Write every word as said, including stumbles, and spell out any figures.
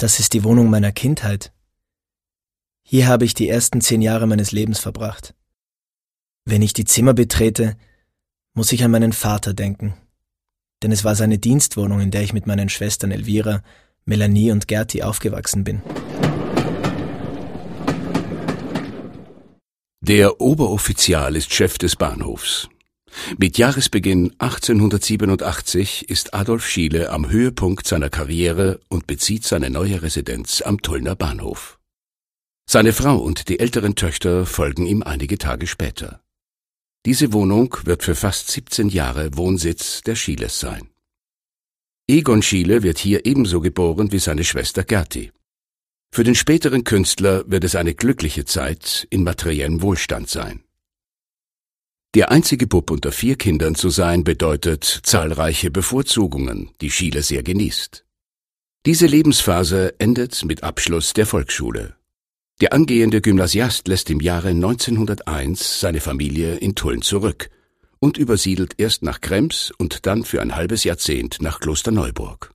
Das ist die Wohnung meiner Kindheit. Hier habe ich die ersten zehn Jahre meines Lebens verbracht. Wenn ich die Zimmer betrete, muss ich an meinen Vater denken. Denn es war seine Dienstwohnung, in der ich mit meinen Schwestern Elvira, Melanie und Gerti aufgewachsen bin. Der Oberoffizial ist Chef des Bahnhofs. Mit Jahresbeginn achtzehnhundertsiebenundachtzig ist Adolf Schiele am Höhepunkt seiner Karriere und bezieht seine neue Residenz am Tullner Bahnhof. Seine Frau und die älteren Töchter folgen ihm einige Tage später. Diese Wohnung wird für fast siebzehn Jahre Wohnsitz der Schieles sein. Egon Schiele wird hier ebenso geboren wie seine Schwester Gerti. Für den späteren Künstler wird es eine glückliche Zeit in materiellem Wohlstand sein. Der einzige Bub unter vier Kindern zu sein, bedeutet zahlreiche Bevorzugungen, die Schiele sehr genießt. Diese Lebensphase endet mit Abschluss der Volksschule. Der angehende Gymnasiast lässt im Jahre neunzehnhunderteins seine Familie in Tulln zurück und übersiedelt erst nach Krems und dann für ein halbes Jahrzehnt nach Klosterneuburg.